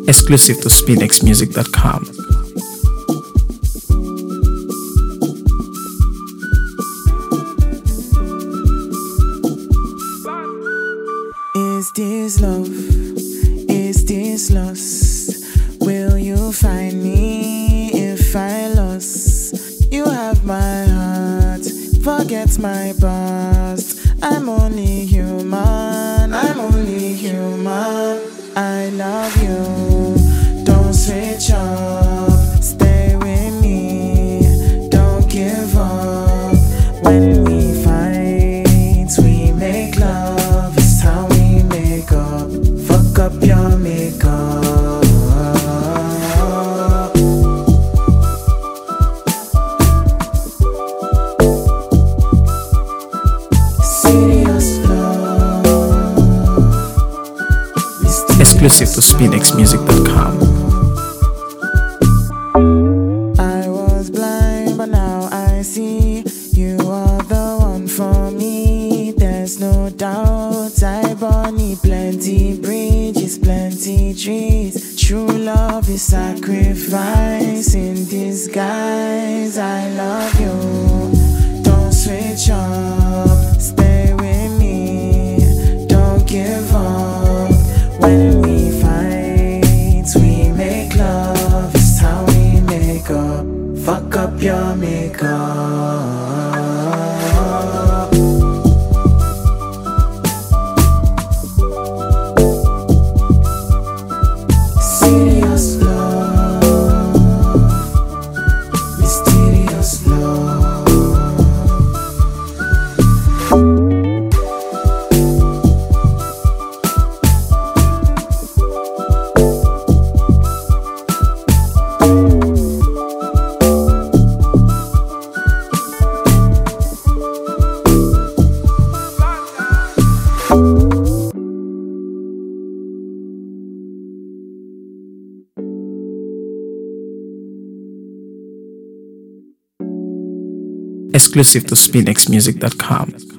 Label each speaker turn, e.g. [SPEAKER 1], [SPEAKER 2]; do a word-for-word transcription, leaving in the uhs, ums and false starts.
[SPEAKER 1] Exclusive to spinx music dot com.
[SPEAKER 2] Is this love? Is this lust? Will you find me if I lost? You have my heart, forget my past. I'm only human, I'm only human. I love you, don't switch up. Stay with me, don't give up. When we fight, we make love. It's how we make up. Fuck up your makeup. Serious love.
[SPEAKER 1] Exclusive to spinx music dot com.
[SPEAKER 2] I was blind, but now I see. You are the one for me. There's no doubt. I bunny plenty bridges, plenty trees. True love is sacrifice in disguise. I love you. Don't switch up. Stay with me. Don't give up. When we fight, we make love. It's how we make up. Fuck up your makeup. Serious love, mysterious love.
[SPEAKER 1] Exclusive to spinx music dot com.